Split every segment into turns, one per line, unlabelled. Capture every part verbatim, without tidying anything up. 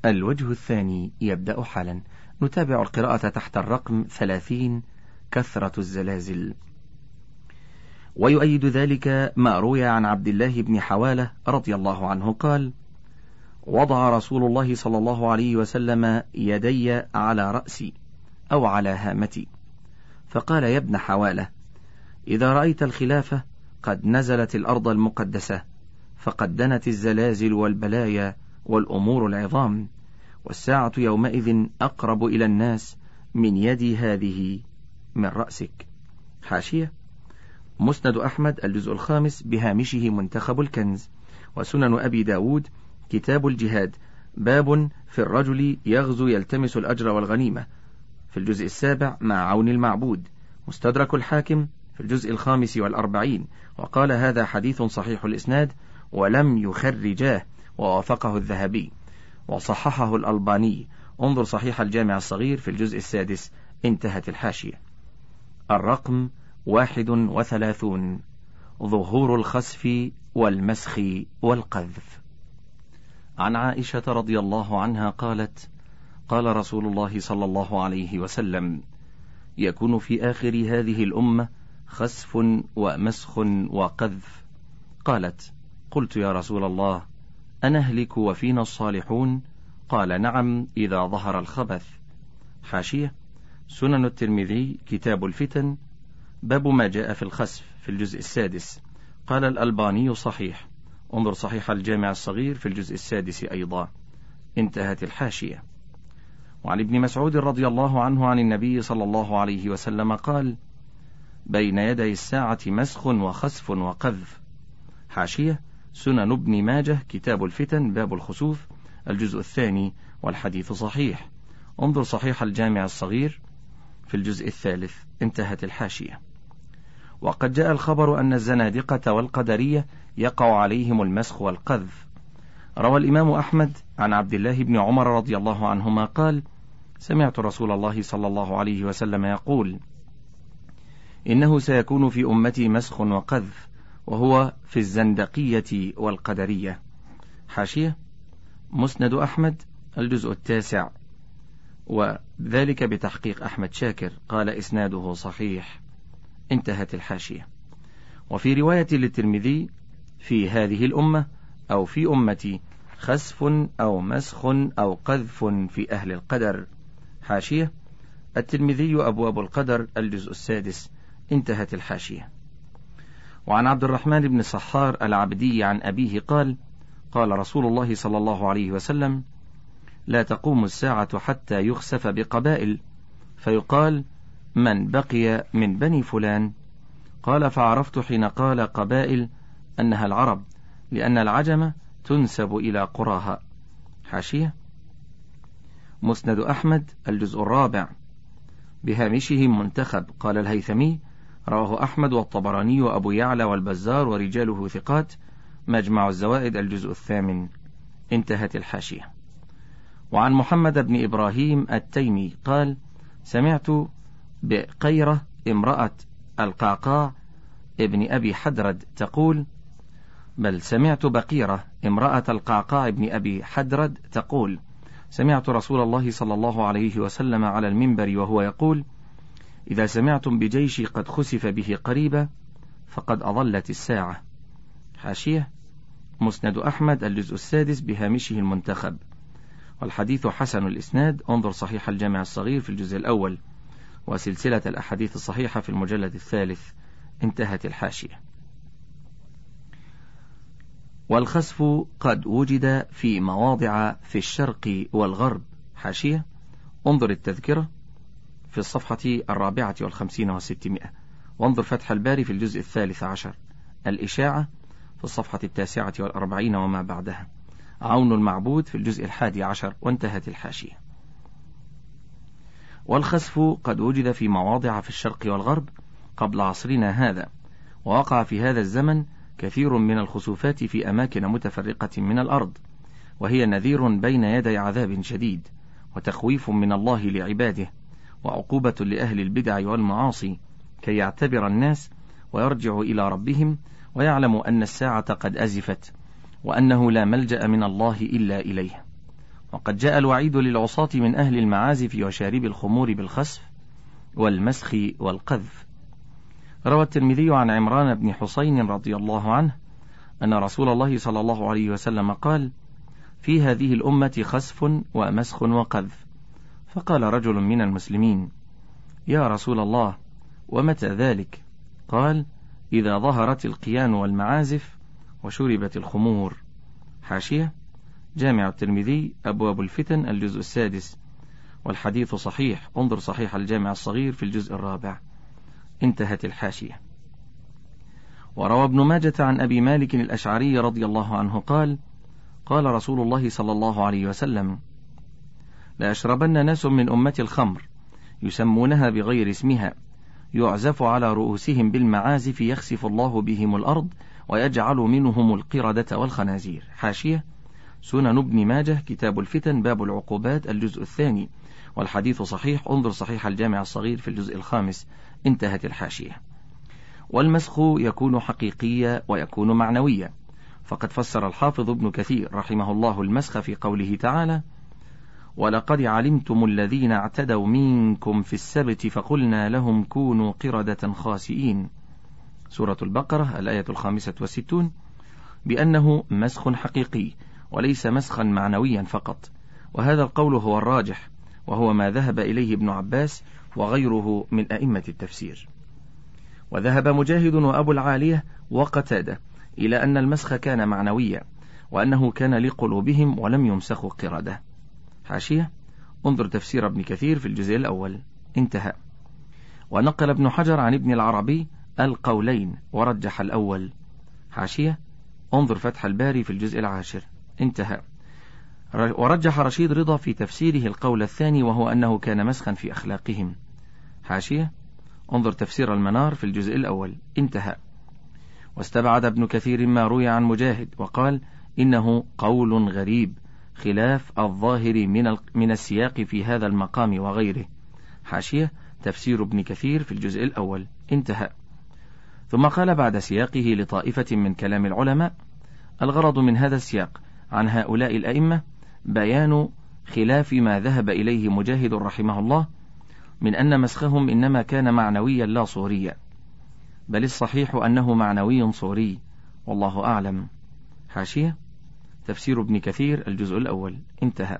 الوجه الثاني يبدأ حالا. نتابع القراءة تحت الرقم ثلاثين. كثرة الزلازل. ويؤيد ذلك ما روي عن عبد الله بن حوالة رضي الله عنه قال: وضع رسول الله صلى الله عليه وسلم يدي على رأسي أو على هامتي، فقال: يا ابن حوالة، إذا رأيت الخلافة قد نزلت الأرض المقدسة، فقد دنت الزلازل والبلايا والأمور العظام، والساعة يومئذ أقرب إلى الناس من يدي هذه من رأسك. حاشية: مسند أحمد الجزء الخامس بهامشه منتخب الكنز، وسنن أبي داود كتاب الجهاد، باب في الرجل يغزو يلتمس الأجر والغنيمة، في الجزء السابع مع عون المعبود، مستدرك الحاكم في الجزء الخامس والأربعين، وقال: هذا حديث صحيح الإسناد ولم يخرجاه، ووافقه الذهبي وصححه الألباني، انظر صحيح الجامع الصغير في الجزء السادس. انتهت الحاشية. الرقم واحد وثلاثون. ظهور الخسف والمسخ والقذف. عن عائشة رضي الله عنها قالت: قال رسول الله صلى الله عليه وسلم: يكون في آخر هذه الأمة خسف ومسخ وقذف. قالت: قلت يا رسول الله، أنهلك وفينا الصالحون؟ قال: نعم، إذا ظهر الخبث. حاشية: سنن الترمذي كتاب الفتن، باب ما جاء في الخسف في الجزء السادس. قال الألباني: صحيح، انظر صحيح الجامع الصغير في الجزء السادس أيضا. انتهت الحاشية. وعن ابن مسعود رضي الله عنه عن النبي صلى الله عليه وسلم قال: بين يدي الساعة مسخ وخسف وقذف. حاشية: سنن ابن ماجه كتاب الفتن، باب الخسوف، الجزء الثاني، والحديث صحيح، انظر صحيح الجامع الصغير في الجزء الثالث. انتهت الحاشية. وقد جاء الخبر أن الزنادقة والقدرية يقع عليهم المسخ والقذف. روى الإمام أحمد عن عبد الله بن عمر رضي الله عنهما قال: سمعت رسول الله صلى الله عليه وسلم يقول: إنه سيكون في أمتي مسخ وقذف، وهو في الزندقية والقدرية. حاشية: مسند أحمد الجزء التاسع، وذلك بتحقيق أحمد شاكر، قال: إسناده صحيح. انتهت الحاشية. وفي رواية للترمذي: في هذه الأمة أو في أمتي خسف أو مسخ أو قذف في أهل القدر. حاشية: الترمذي أبواب القدر الجزء السادس. انتهت الحاشية. وعن عبد الرحمن بن صحار العبدي عن أبيه قال: قال رسول الله صلى الله عليه وسلم: لا تقوم الساعة حتى يخسف بقبائل، فيقال: من بقي من بني فلان؟ قال: فعرفت حين قال قبائل أنها العرب، لأن العجم تنسب إلى قراها. حاشية: مسند أحمد الجزء الرابع بهامشه منتخب، قال الهيثمي: رواه أحمد والطبراني وأبو يعلى والبزار ورجاله ثقات، مجمع الزوائد الجزء الثامن. انتهت الحاشية. وعن محمد بن إبراهيم التيمي قال: سمعت بقيرة امرأة القعقاع ابن أبي حدرد تقول بل سمعت بقيرة امرأة القعقاع ابن أبي حدرد تقول: سمعت رسول الله صلى الله عليه وسلم على المنبر وهو يقول: إذا سمعتم بجيش قد خسف به قريبا فقد أضلت الساعة. حاشية: مسند أحمد الجزء السادس بهامشه المنتخب، والحديث حسن الإسناد، انظر صحيح الجامع الصغير في الجزء الأول، وسلسلة الأحاديث الصحيحة في المجلد الثالث. انتهت الحاشية. والخسف قد وجد في مواضع في الشرق والغرب. حاشية: انظر التذكرة في الصفحة الرابعة والخمسين والستمائة، وانظر فتح الباري في الجزء الثالث عشر، الإشاعة في الصفحة التاسعة والأربعين وما بعدها، عون المعبود في الجزء الحادي عشر. وانتهت الحاشية. والخسف قد وجد في مواضع في الشرق والغرب قبل عصرنا هذا، ووقع في هذا الزمن كثير من الخسوفات في أماكن متفرقة من الأرض، وهي نذير بين يدي عذاب شديد، وتخويف من الله لعباده، وعقوبة لأهل البدع والمعاصي، كي يعتبر الناس ويرجعوا إلى ربهم ويعلموا أن الساعة قد أزفت، وأنه لا ملجأ من الله إلا إليه. وقد جاء الوعيد للعصاة من أهل المعازف وشارب الخمور بالخسف والمسخ والقذف. روى الترمذي عن عمران بن حسين رضي الله عنه أن رسول الله صلى الله عليه وسلم قال: في هذه الأمة خسف ومسخ وقذف. فقال رجل من المسلمين: يا رسول الله، ومتى ذلك؟ قال: إذا ظهرت القيان والمعازف وشربت الخمور. حاشية: جامع الترمذي أبواب الفتن الجزء السادس، والحديث صحيح، انظر صحيح الجامع الصغير في الجزء الرابع. انتهت الحاشية. وروى ابن ماجة عن أبي مالك الأشعري رضي الله عنه قال: قال رسول الله صلى الله عليه وسلم: لا يشربن ناس من أمة الخمر يسمونها بغير اسمها يعزف على رؤوسهم بالمعازف يخسف الله بهم الأرض ويجعل منهم القردة والخنازير. حاشية: سنن ابن ماجه كتاب الفتن باب العقوبات الجزء الثاني، والحديث صحيح، انظر صحيح الجامع الصغير في الجزء الخامس. انتهت الحاشية. والمسخ يكون حقيقيا ويكون معنويا، فقد فسر الحافظ ابن كثير رحمه الله المسخ في قوله تعالى: ولقد علمتم الذين اعتدوا منكم في السبت فقلنا لهم كونوا قردة خاسئين، سورة البقرة الآية الخامسة والستون، بأنه مسخ حقيقي وليس مسخا معنويا فقط. وهذا القول هو الراجح، وهو ما ذهب إليه ابن عباس وغيره من أئمة التفسير. وذهب مجاهد وأبو العالية وقتادة إلى أن المسخ كان معنويا، وأنه كان لقلوبهم ولم يمسخوا قردة. حاشية: انظر تفسير ابن كثير في الجزء الأول. انتهى. ونقل ابن حجر عن ابن العربي القولين ورجح الأول. حاشية: انظر فتح الباري في الجزء العاشر. انتهى. ورجح رشيد رضا في تفسيره القول الثاني، وهو أنه كان مسخا في أخلاقهم. حاشية: انظر تفسير المنار في الجزء الأول. انتهى. واستبعد ابن كثير ما روي عن مجاهد وقال إنه قول غريب خلاف الظاهر من من السياق في هذا المقام وغيره. حاشية: تفسير ابن كثير في الجزء الأول. انتهى. ثم قال بعد سياقه لطائفة من كلام العلماء: الغرض من هذا السياق عن هؤلاء الأئمة بيان خلاف ما ذهب إليه مجاهد رحمه الله من أن مسخهم إنما كان معنويا لا صوريا، بل الصحيح أنه معنوي صوري، والله أعلم. حاشية: تفسير ابن كثير الجزء الأول. انتهى.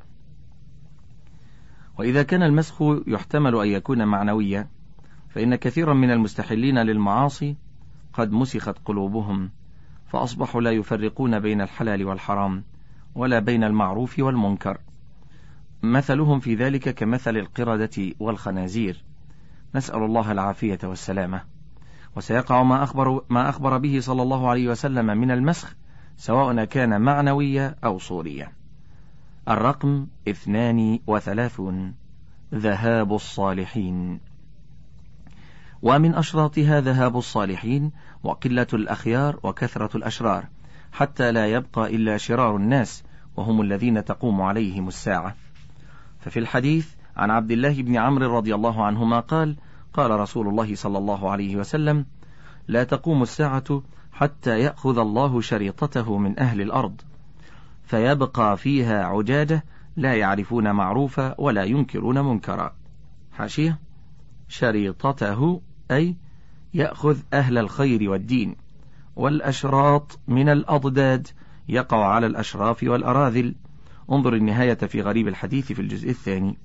وإذا كان المسخ يحتمل أن يكون معنويا، فإن كثيرا من المستحلين للمعاصي قد مسخت قلوبهم، فأصبحوا لا يفرقون بين الحلال والحرام ولا بين المعروف والمنكر. مثلهم في ذلك كمثل القردة والخنازير، نسأل الله العافية والسلامة. وسيقع ما أخبر, ما أخبر به صلى الله عليه وسلم من المسخ، سواء كان معنويا أو صوريا. الرقم اثنان وثلاثون: ذهاب الصالحين. ومن أشراطها ذهاب الصالحين وقلة الأخيار وكثرة الأشرار، حتى لا يبقى إلا شرار الناس، وهم الذين تقوم عليهم الساعة. ففي الحديث عن عبد الله بن عمرو رضي الله عنهما قال: قال رسول الله صلى الله عليه وسلم: لا تقوم الساعة حتى يأخذ الله شريطته من أهل الأرض، فيبقى فيها عجاجة لا يعرفون معروفا ولا ينكرون منكرا. حاشية: شريطته أي يأخذ أهل الخير والدين، والأشراط من الأضداد يقع على الأشراف والأراذل. انظر النهاية في غريب الحديث في الجزء الثاني.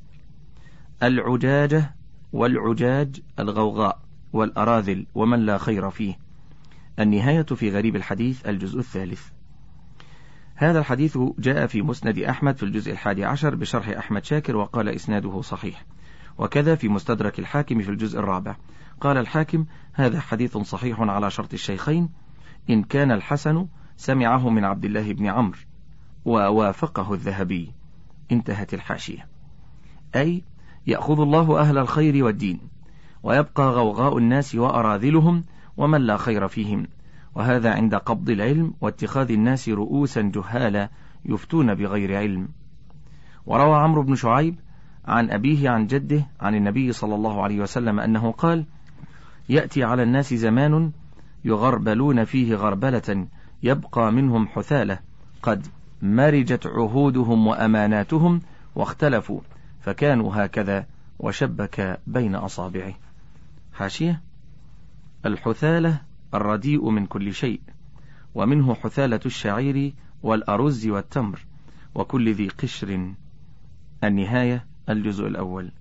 العجاجة والعجاج الغوغاء، والأراذل ومن لا خير فيه. النهاية في غريب الحديث الجزء الثالث. هذا الحديث جاء في مسند أحمد في الجزء الحادي عشر بشرح أحمد شاكر، وقال إسناده صحيح. وكذا في مستدرك الحاكم في الجزء الرابع قال الحاكم: هذا حديث صحيح على شرط الشيخين، إن كان الحسن سمعه من عبد الله بن عمرو ووافقه الذهبي. انتهت الحاشية. أي يأخذ الله أهل الخير والدين، ويبقى غوغاء الناس وأراذلهم ومن لا خير فيهم، وهذا عند قبض العلم واتخاذ الناس رؤوسا جهالا يفتون بغير علم. وروى عمرو بن شعيب عن أبيه عن جده عن النبي صلى الله عليه وسلم أنه قال: يأتي على الناس زمان يغربلون فيه غربلة يبقى منهم حثالة قد مرجت عهودهم وأماناتهم واختلفوا فكانوا هكذا وشبك بين أصابعه. حاشية: الحثالة الرديء من كل شيء، ومنه حثالة الشعير والأرز والتمر وكل ذي قشر. النهاية الجزء الأول.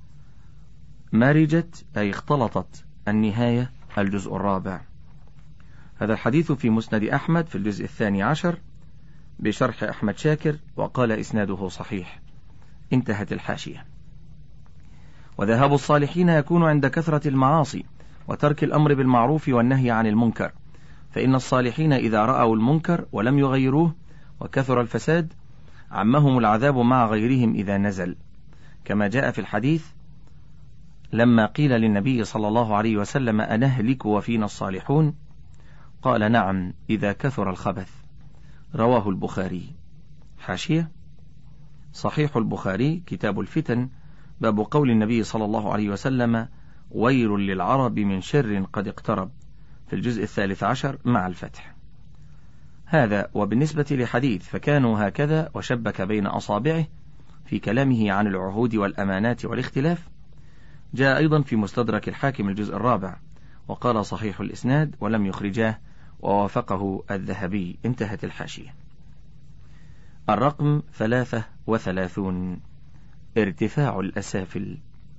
مرجت أي اختلطت. النهاية الجزء الرابع. هذا الحديث في مسند أحمد في الجزء الثاني عشر بشرح أحمد شاكر، وقال إسناده صحيح. انتهت الحاشية. وذهاب الصالحين يكون عند كثرة المعاصي وترك الأمر بالمعروف والنهي عن المنكر، فإن الصالحين إذا رأوا المنكر ولم يغيروه وكثر الفساد عمهم العذاب مع غيرهم إذا نزل، كما جاء في الحديث لما قيل للنبي صلى الله عليه وسلم: أنهلك وفينا الصالحون؟ قال: نعم إذا كثر الخبث. رواه البخاري. حاشية: صحيح البخاري كتاب الفتن، باب قول النبي صلى الله عليه وسلم: ويل للعرب من شر قد اقترب، في الجزء الثالث عشر مع الفتح. هذا وبالنسبة لحديث فكانوا هكذا وشبك بين أصابعه في كلامه عن العهود والأمانات والاختلاف، جاء أيضا في مستدرك الحاكم الجزء الرابع، وقال صحيح الإسناد ولم يخرجاه، ووافقه الذهبي. انتهت الحاشية. الرقم ثلاثة وثلاثون. ارتفاع الأسافل.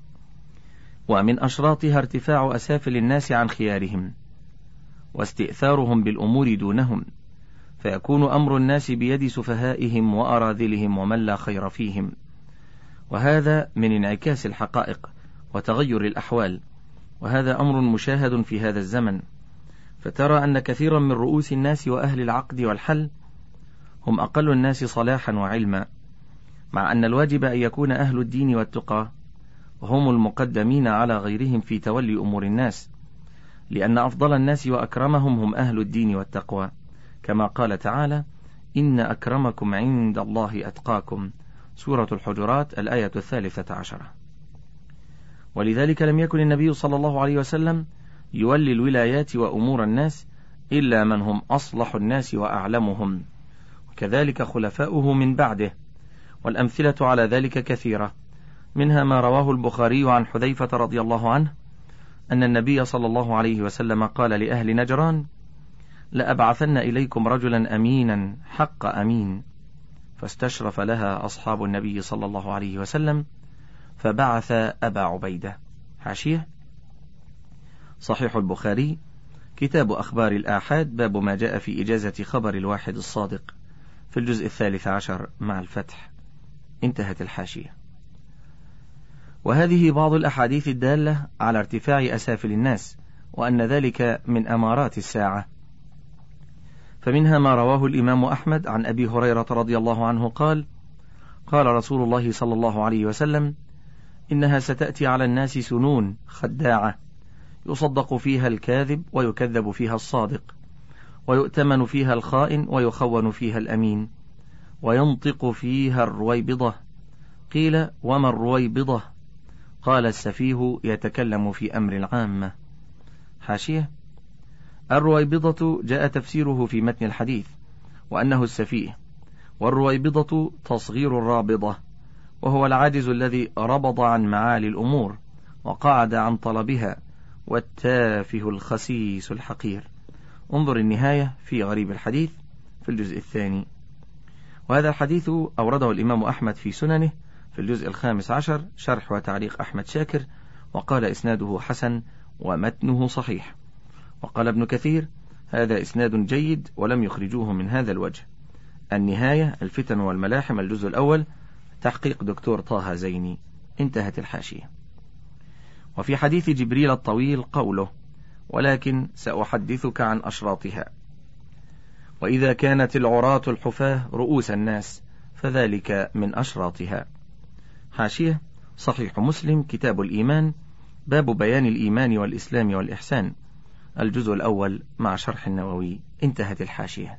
ومن أشراطها ارتفاع أسافل الناس عن خيارهم واستئثارهم بالأمور دونهم، فيكون أمر الناس بيد سفهائهم وأراذلهم ومن لا خير فيهم، وهذا من انعكاس الحقائق وتغير الأحوال، وهذا أمر مشاهد في هذا الزمن. فترى أن كثيرا من رؤوس الناس وأهل العقد والحل هم أقل الناس صلاحا وعلما، مع أن الواجب أن يكون أهل الدين والتقى وهم المقدمين على غيرهم في تولي أمور الناس، لأن أفضل الناس وأكرمهم هم أهل الدين والتقوى، كما قال تعالى: إن أكرمكم عند الله أتقاكم، سورة الحجرات الآية الثالثة عشرة. ولذلك لم يكن النبي صلى الله عليه وسلم يولي الولايات وأمور الناس إلا من هم أصلح الناس وأعلمهم، وكذلك خلفاؤه من بعده، والأمثلة على ذلك كثيرة، منها ما رواه البخاري عن حذيفة رضي الله عنه أن النبي صلى الله عليه وسلم قال لأهل نجران: لأبعثن إليكم رجلا أمينا حق أمين، فاستشرف لها أصحاب النبي صلى الله عليه وسلم فبعث أبا عبيدة. حاشية: صحيح البخاري كتاب أخبار الآحاد، باب ما جاء في إجازة خبر الواحد الصادق، في الجزء الثالث عشر مع الفتح. انتهت الحاشية. وهذه بعض الأحاديث الدالة على ارتفاع أسافل الناس، وأن ذلك من أمارات الساعة. فمنها ما رواه الإمام أحمد عن أبي هريرة رضي الله عنه قال: قال رسول الله صلى الله عليه وسلم: إنها ستأتي على الناس سنون خداعة، يصدق فيها الكاذب ويكذب فيها الصادق، ويؤتمن فيها الخائن ويخون فيها الأمين، وينطق فيها الرويبضة. قيل: وما الرويبضة؟ قال: السفيه يتكلم في أمر العامة. حاشية: الرويبضة جاء تفسيره في متن الحديث وأنه السفيه، والرويبضة تصغير الرابضة، وهو العاجز الذي ربض عن معالي الأمور وقعد عن طلبها، والتافه الخسيس الحقير. انظر النهاية في غريب الحديث في الجزء الثاني. وهذا الحديث أورده الإمام أحمد في سننه في الجزء الخامس عشر، شرح وتعليق أحمد شاكر، وقال إسناده حسن ومتنه صحيح. وقال ابن كثير: هذا إسناد جيد، ولم يخرجوه من هذا الوجه. النهاية الفتن والملاحم الجزء الأول، تحقيق دكتور طه زيني. انتهت الحاشية. وفي حديث جبريل الطويل قوله: ولكن سأحدثك عن أشراطها، وإذا كانت العراة الحفاة رؤوس الناس فذلك من أشراطها. حاشية: صحيح مسلم كتاب الإيمان، باب بيان الإيمان والإسلام والإحسان، الجزء الأول مع شرح النووي. انتهت الحاشية.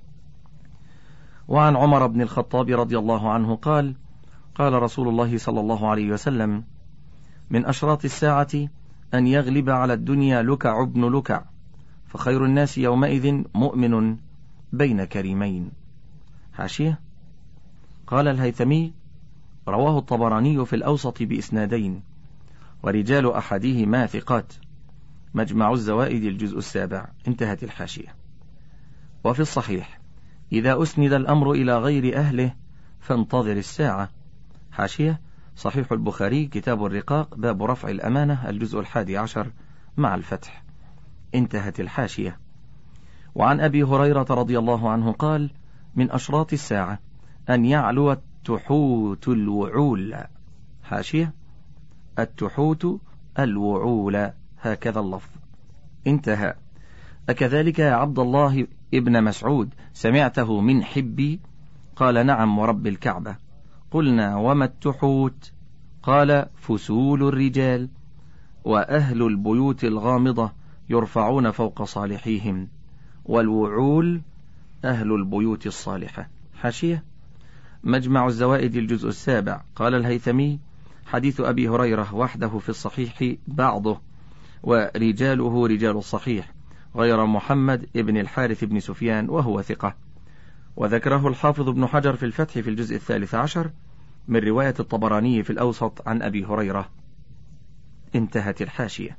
وعن عمر بن الخطاب رضي الله عنه قال: قال رسول الله صلى الله عليه وسلم: من أشراط الساعة أن يغلب على الدنيا لكع ابن لكع، فخير الناس يومئذ مؤمن بين كريمين. حاشية. قال الهيثمي: رواه الطبراني في الأوسط بإسنادين، ورجال أحدهما ثقات. مجمع الزوائد الجزء السابع. انتهت الحاشية. وفي الصحيح: إذا أسند الأمر إلى غير أهله فانتظر الساعة. حاشية. صحيح البخاري كتاب الرقاق باب رفع الأمانة الجزء الحادي عشر مع الفتح. انتهت الحاشية. وعن أبي هريرة رضي الله عنه قال: من أشراط الساعة أن يعلو التحوت الوعول. حاشية. التحوت الوعول، هكذا اللفظ. انتهى. أكذلك يا عبد الله ابن مسعود سمعته من حبي؟ قال: نعم ورب الكعبة. قلنا: وما التحوت؟ قال: فسول الرجال، وأهل البيوت الغامضة يرفعون فوق صالحيهم، والوعول أهل البيوت الصالحة. حاشية. مجمع الزوائد الجزء السابع. قال الهيثمي: حديث أبي هريرة وحده في الصحيح بعضه، ورجاله رجال الصحيح غير محمد ابن الحارث بن سفيان وهو ثقة. وذكره الحافظ ابن حجر في الفتح في الجزء الثالث عشر من رواية الطبراني في الأوسط عن أبي هريرة. انتهت الحاشية.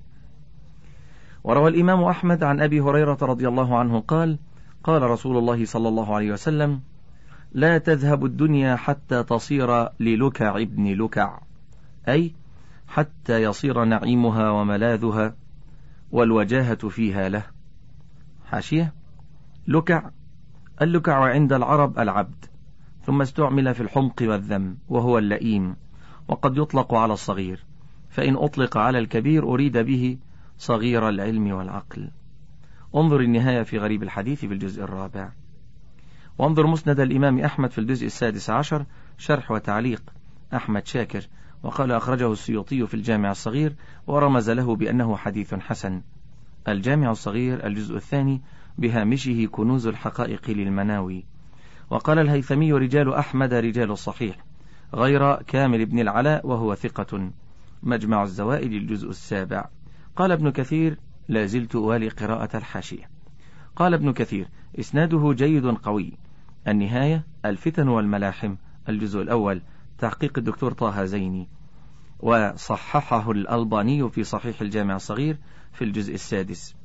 وروى الإمام أحمد عن أبي هريرة رضي الله عنه قال: قال رسول الله صلى الله عليه وسلم: لا تذهب الدنيا حتى تصير للكع ابن لكع، أي حتى يصير نعيمها وملاذها والوجاهة فيها له. حاشية. لكع: اللكع عند العرب العبد، ثم استعمل في الحمق والذم وهو اللئيم، وقد يطلق على الصغير، فإن أطلق على الكبير أريد به صغير العلم والعقل. انظر النهاية في غريب الحديث في الجزء الرابع. وانظر مسند الإمام أحمد في الجزء السادس عشر شرح وتعليق أحمد شاكر، وقال: أخرجه السيوطي في الجامع الصغير، ورمز له بأنه حديث حسن. الجامع الصغير الجزء الثاني بهامشه كنوز الحقائق للمناوي. وقال الهيثمي: رجال أحمد رجال الصحيح غير كامل بن العلاء وهو ثقة. مجمع الزوائد الجزء السابع. قال ابن كثير: لا زلت أوالي قراءة الحاشية. قال ابن كثير: إسناده جيد قوي. النهاية الفتن والملاحم الجزء الأول تحقيق الدكتور طه زيني، وصححه الألباني في صحيح الجامع الصغير في الجزء السادس.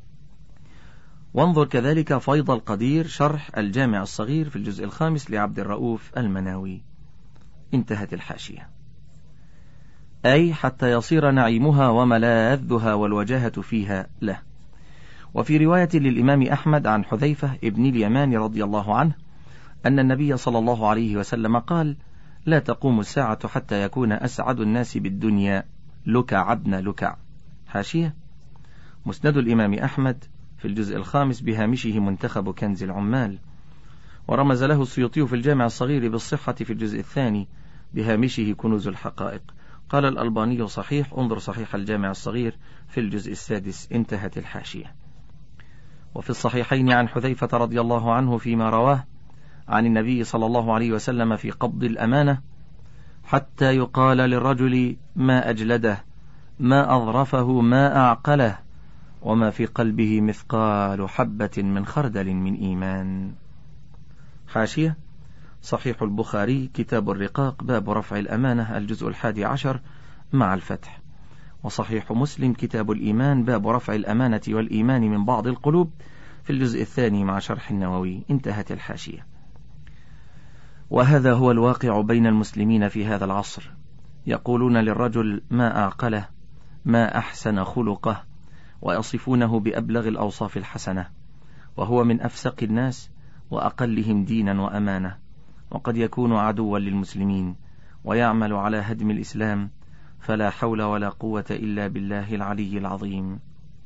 وانظر كذلك فيض القدير شرح الجامع الصغير في الجزء الخامس لعبد الرؤوف المناوي. انتهت الحاشية. أي حتى يصير نعيمها وملاذها والوجاهة فيها له. وفي رواية للإمام أحمد عن حذيفة ابن اليمان رضي الله عنه أن النبي صلى الله عليه وسلم قال: لا تقوم الساعة حتى يكون أسعد الناس بالدنيا لكع ابن لكع. حاشية. مسند الإمام أحمد في الجزء الخامس بهامشه منتخب كنز العمال، ورمز له السيوطي في الجامع الصغير بالصحة في الجزء الثاني بهامشه كنوز الحقائق. قال الألباني: صحيح، انظر صحيح الجامع الصغير في الجزء السادس. انتهت الحاشية. وفي الصحيحين عن حذيفة رضي الله عنه فيما رواه عن النبي صلى الله عليه وسلم في قبض الأمانة: حتى يقال للرجل ما أجلده، ما أظرفه، ما أعقله، وما في قلبه مثقال حبة من خردل من إيمان. حاشية. صحيح البخاري كتاب الرقاق باب رفع الأمانة الجزء الحادي عشر مع الفتح. وصحيح مسلم كتاب الإيمان باب رفع الأمانة والإيمان من بعض القلوب في الجزء الثاني مع شرح النووي. انتهت الحاشية. وهذا هو الواقع بين المسلمين في هذا العصر. يقولون للرجل ما أعقله، ما أحسن خلقه، ويصفونه بأبلغ الأوصاف الحسنة، وهو من أفسق الناس وأقلهم دينا وأمانة، وقد يكون عدوا للمسلمين ويعمل على هدم الإسلام، فلا حول ولا قوة إلا بالله العلي العظيم.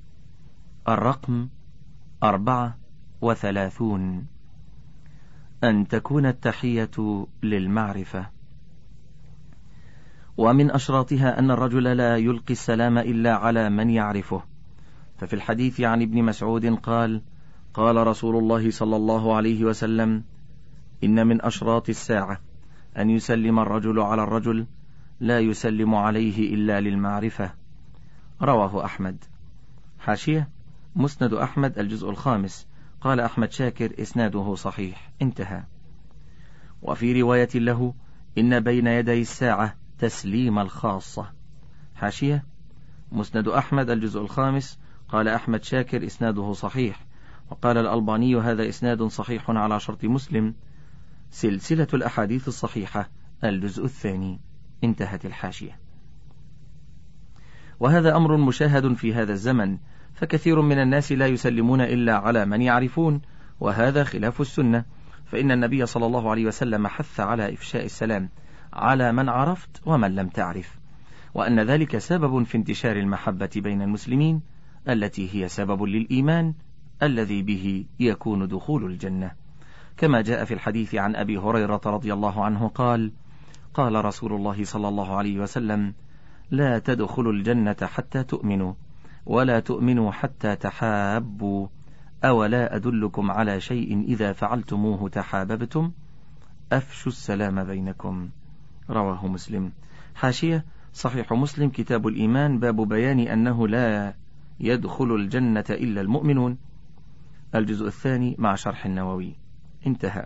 الرقم أربعة وثلاثون. أن تكون التحية للمعرفة. ومن أشراطها أن الرجل لا يلقي السلام إلا على من يعرفه. ففي الحديث عن ابن مسعود قال: قال رسول الله صلى الله عليه وسلم: إن من أشراط الساعة أن يسلم الرجل على الرجل لا يسلم عليه إلا للمعرفة. رواه أحمد. حاشية. مسند أحمد الجزء الخامس. قال أحمد شاكر: إسناده صحيح. انتهى. وفي رواية له إن بين يدي الساعة تسليم الخاصة. حاشية: مسند أحمد الجزء الخامس، قال أحمد شاكر إسناده صحيح، وقال الألباني هذا إسناد صحيح على شرط مسلم، سلسلة الأحاديث الصحيحة الجزء الثاني. انتهت الحاشية. وهذا أمر مشاهد في هذا الزمن، فكثير من الناس لا يسلمون إلا على من يعرفون، وهذا خلاف السنة، فإن النبي صلى الله عليه وسلم حث على إفشاء السلام على من عرفت ومن لم تعرف، وأن ذلك سبب في انتشار المحبة بين المسلمين التي هي سبب للإيمان الذي به يكون دخول الجنة، كما جاء في الحديث عن أبي هريرة رضي الله عنه قال: قال رسول الله صلى الله عليه وسلم: لا تدخلوا الجنة حتى تؤمنوا، ولا تؤمنوا حتى تحابوا، أولا أدلكم على شيء إذا فعلتموه تحاببتم، أفشوا السلام بينكم. رواه مسلم. حاشية: صحيح مسلم كتاب الإيمان، باب بيان أنه لا يدخل الجنة إلا المؤمنون، الجزء الثاني مع شرح النووي. انتهى.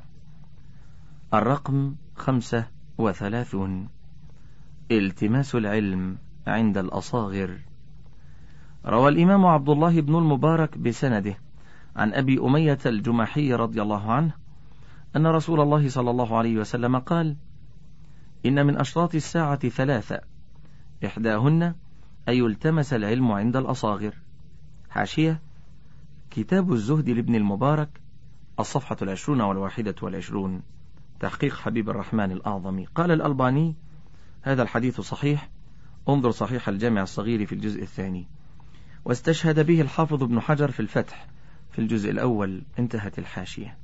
الرقم خمسة وثلاثون: التماس العلم عند الأصاغر. روى الإمام عبد الله بن المبارك بسنده عن أبي أمية الجمحي رضي الله عنه أن رسول الله صلى الله عليه وسلم قال: إن من أشراط الساعة ثلاثة، إحداهن أن يلتمس العلم عند الأصاغر. حاشية: كتاب الزهد لابن المبارك، الصفحة العشرون والواحدة والعشرون، تحقيق حبيب الرحمن الأعظمي. قال الألباني: هذا الحديث صحيح، انظر صحيح الجامع الصغير في الجزء الثاني، واستشهد به الحافظ ابن حجر في الفتح في الجزء الأول. انتهت الحاشية.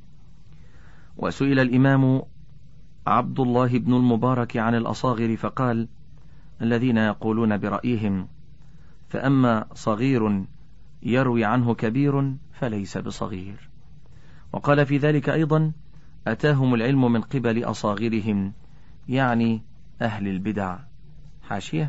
وسئل الإمام عبد الله بن المبارك عن الأصاغر فقال: الذين يقولون برأيهم، فأما صغير يروي عنه كبير فليس بصغير. وقال في ذلك أيضا: أتاهم العلم من قبل أصاغرهم، يعني أهل البدع. حاشية: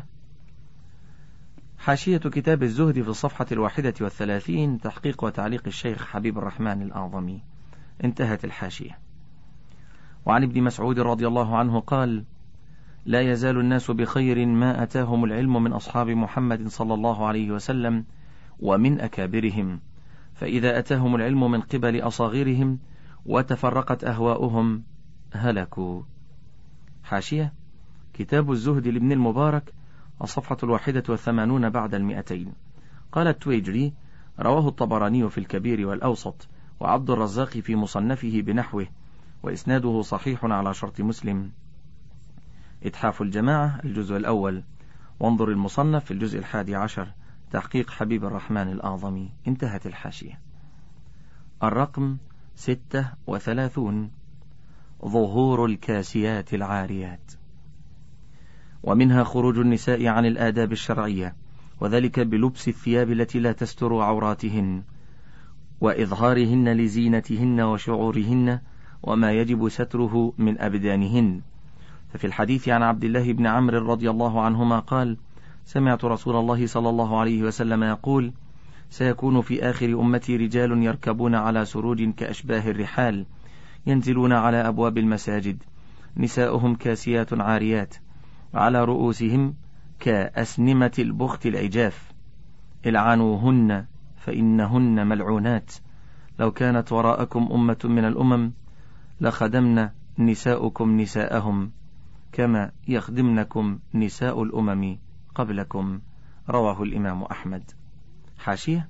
حاشية كتاب الزهد في الصفحة الواحدة والثلاثين، تحقيق وتعليق الشيخ حبيب الرحمن الأعظمي. انتهت الحاشية. وعن ابن مسعود رضي الله عنه قال: لا يزال الناس بخير ما أتاهم العلم من أصحاب محمد صلى الله عليه وسلم ومن أكابرهم، فإذا أتاهم العلم من قبل أصاغرهم وتفرقت أهواؤهم هلكوا. حاشية: كتاب الزهد لابن المبارك، الصفحة الواحدة والثمانون بعد المئتين. قال التويجري: رواه الطبراني في الكبير والأوسط، وعبد الرزاق في مصنفه بنحوه، وإسناده صحيح على شرط مسلم. إتحاف الجماعة الجزء الأول، وانظر المصنف في الجزء الحادي عشر، تحقيق حبيب الرحمن الأعظمي. انتهت الحاشية. الرقم ستة وثلاثون: ظهور الكاسيات العاريات. ومنها خروج النساء عن الآداب الشرعية، وذلك بلبس الثياب التي لا تستر عوراتهن، وإظهارهن لزينتهن وشعورهن وما يجب ستره من أبدانهن. ففي الحديث عن عبد الله بن عمرو رضي الله عنهما قال: سمعت رسول الله صلى الله عليه وسلم يقول: سيكون في آخر أمتي رجال يركبون على سروج كأشباه الرحال، ينزلون على أبواب المساجد، نساؤهم كاسيات عاريات، على رؤوسهم كأسنمة البخت العجاف، العنوهن فإنهن ملعونات، لو كانت وراءكم أمة من الأمم لخدمن نساؤكم نساءهم كما يخدمنكم نساء الأمم قبلكم. رواه الإمام أحمد. حاشية: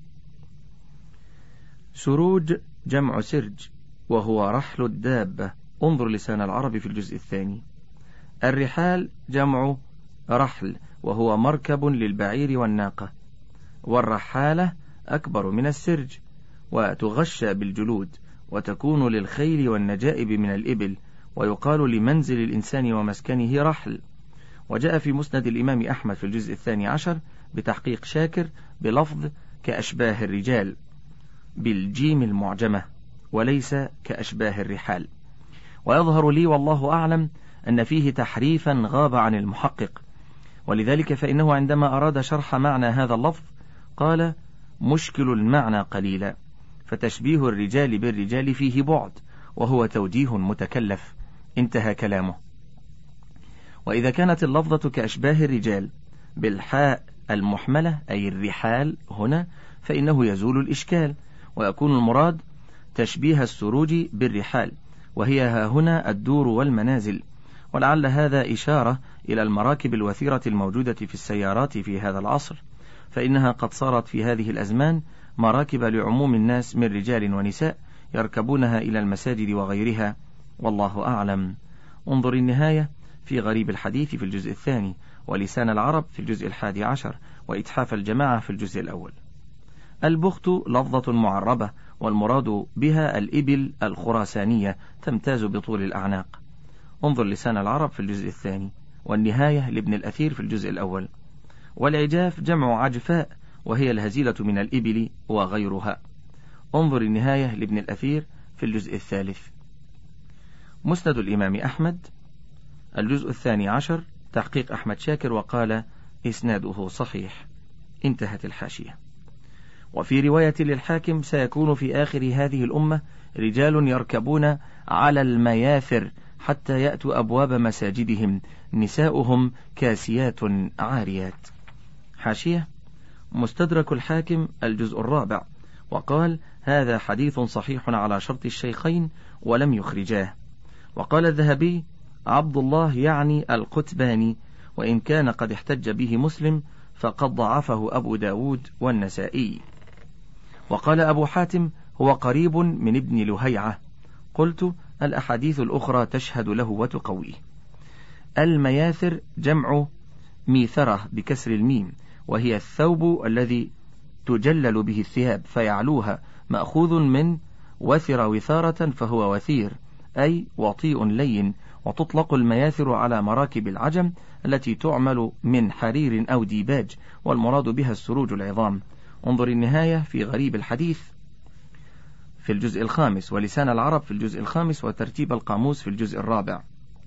سروج جمع سرج، وهو رحل الدابة، انظر لسان العرب في الجزء الثاني. الرحال جمع رحل، وهو مركب للبعير والناقة، والرحالة أكبر من السرج، وتغشى بالجلود، وتكون للخيل والنجائب من الإبل، ويقال لمنزل الإنسان ومسكنه رحل. وجاء في مسند الإمام أحمد في الجزء الثاني عشر بتحقيق شاكر بلفظ كأشباه الرجال بالجيم المعجمة، وليس كأشباه الرحال. ويظهر لي والله أعلم أن فيه تحريفا غاب عن المحقق، ولذلك فإنه عندما أراد شرح معنى هذا اللفظ قال: مشكل المعنى قليلا، فتشبيه الرجال بالرجال فيه بعد، وهو توجيه متكلف، انتهى كلامه. وإذا كانت اللفظة كأشباه الرجال بالحاء المحملة أي الرحال هنا فإنه يزول الإشكال، ويكون المراد تشبيه السروج بالرحال، وهي ها هنا الدور والمنازل. ولعل هذا إشارة إلى المراكب الوثيرة الموجودة في السيارات في هذا العصر، فإنها قد صارت في هذه الأزمان مراكب لعموم الناس من رجال ونساء يركبونها إلى المساجد وغيرها، والله أعلم. انظر النهاية في غريب الحديث في الجزء الثاني، ولسان العرب في الجزء الحادي عشر، وإتحاف الجماعة في الجزء الأول. البخت لفظة معربة، والمراد بها الإبل الخراسانية تمتاز بطول الأعناق. انظر لسان العرب في الجزء الثاني، والنهاية لابن الأثير في الجزء الأول. والعجاف جمع عجفاء، وهي الهزيلة من الإبل وغيرها. انظر النهاية لابن الأثير في الجزء الثالث. مسند الإمام أحمد الجزء الثاني عشر، تحقيق أحمد شاكر، وقال إسناده صحيح. انتهت الحاشية. وفي رواية للحاكم: سيكون في آخر هذه الأمة رجال يركبون على المياثر حتى يأتوا أبواب مساجدهم نساؤهم كاسيات عاريات. حاشية: مستدرك الحاكم الجزء الرابع، وقال: هذا حديث صحيح على شرط الشيخين ولم يخرجاه. وقال الذهبي: عبد الله يعني القتباني، وإن كان قد احتج به مسلم فقد ضعفه أبو داود والنسائي. وقال أبو حاتم: هو قريب من ابن لهيعة. قلت: الأحاديث الأخرى تشهد له وتقويه. المياثر جمع ميثرة بكسر الميم، وهي الثوب الذي تجلل به الثياب فيعلوها، مأخوذ من وثر وثارة فهو وثير أي وطيء لين. وتطلق المياثر على مراكب العجم التي تعمل من حرير أو ديباج، والمراد بها السروج العظام. انظر النهاية في غريب الحديث في الجزء الخامس، ولسان العرب في الجزء الخامس، وترتيب القاموس في الجزء الرابع.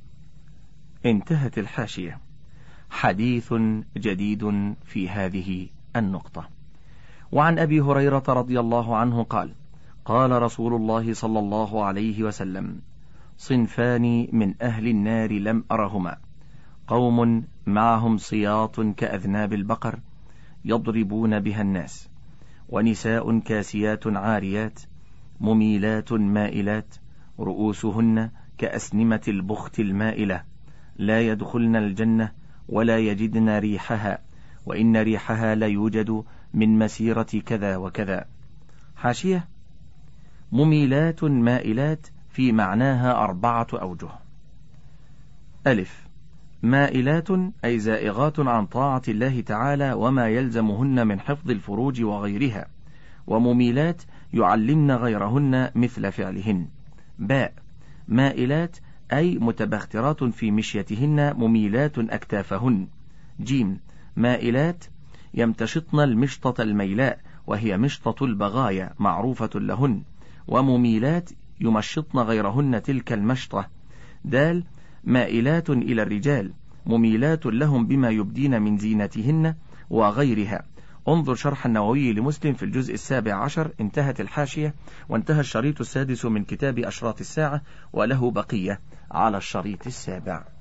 انتهت الحاشية. حديث جديد في هذه النقطة. وعن أبي هريرة رضي الله عنه قال: قال رسول الله صلى الله عليه وسلم: صنفان من أهل النار لم أرهما، قوم معهم صياط كأذناب البقر يضربون بها الناس، ونساء كاسيات عاريات مميلات مائلات رؤوسهن كأسنمة البخت المائلة، لا يدخلن الجنة ولا يجدن ريحها، وإن ريحها لا يوجد من مسيرة كذا وكذا. حاشية: مميلات مائلات في معناها أربعة أوجه. ألف: مائلات أي زائغات عن طاعة الله تعالى وما يلزمهن من حفظ الفروج وغيرها، ومميلات يعلمن غيرهن مثل فعلهن. باء: مائلات أي متبخترات في مشيتهن مميلات أكتافهن. جيم: مائلات يمتشطن المشطة الميلاء، وهي مشطة البغايا معروفة لهن، ومميلات يمشطن غيرهن تلك المشطة. دال: مائلات إلى الرجال مميلات لهم بما يبدين من زينتهن وغيرها. انظر شرح النووي لمسلم في الجزء السابع عشر. انتهت الحاشية، وانتهى الشريط السادس من كتاب أشراط الساعة، وله بقية على الشريط السابع.